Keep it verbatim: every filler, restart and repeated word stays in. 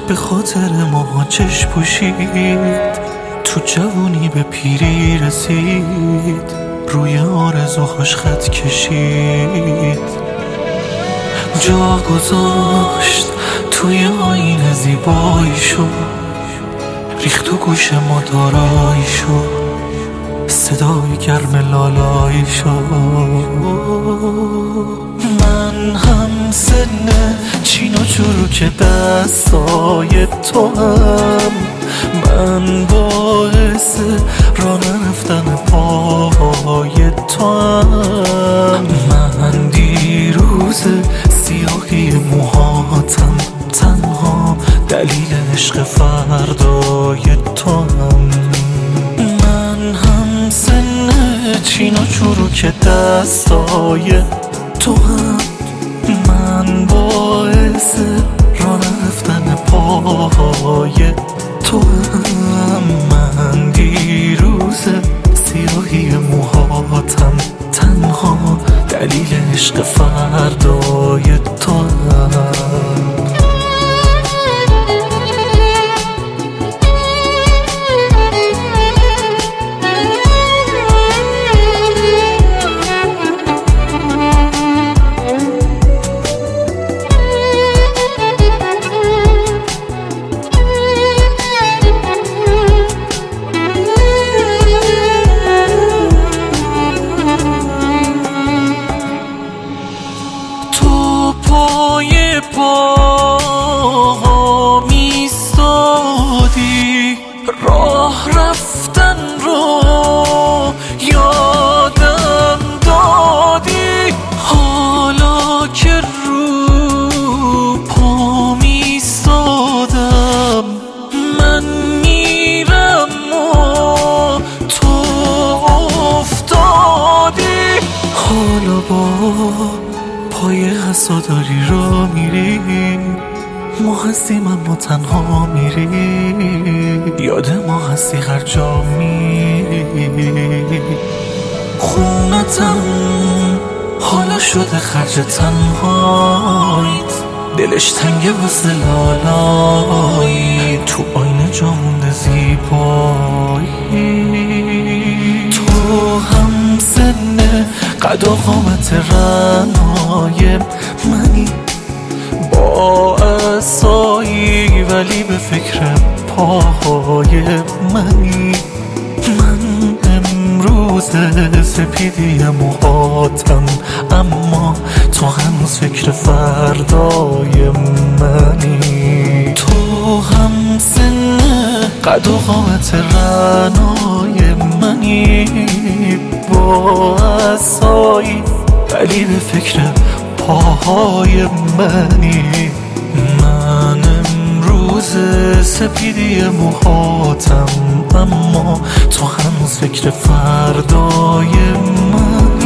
به خاطر ما چشم پوشید، تو جوانی به پیری رسید، روی آرزوهاش خط کشید، جا گذاشت توی آینه زیباییشو، ریخت تو گوش ما داراییشو، صدای گرم لالاییشو. من هم سن چین و چروک دستای تو هم، من باعث راه نرفتن پای تو هم، من دیروز سیاهی موهاتم، تنها دلیل عشق فردای تو هم. من هم سن چین و چروک دستای تو هم، من باعث راه نرفتن پای تو هم، من دیروز سیاهی موهاتم، تنها دلیل عشق فردای تو هم. پای پا میستادی، راه رفتن رو یادم دادی، حالا که رو پا میستادم، من میرم و تو افتادی، حالا با پای حساداری را میری، ما هستیم اما تنها میری، یاد ما هستی هر جا میری. خونتم حالا شده خرج تنهایت، دلش تنگه واسه لالایی، تو آینه جا مونده زیبایی. تو هم سن قد و قامت رنای منی، با عصایی ولی به فکر پاهای منی، من امروز سپیدی موهاتم، اما تو هنوز فکر فردای منی. تو هم سن قد و قامت رنای منی، با عصایی ولی به فکر پاهای منی، من امروز سپیدی موهاتم، اما تو هنوز فکر فردای منی.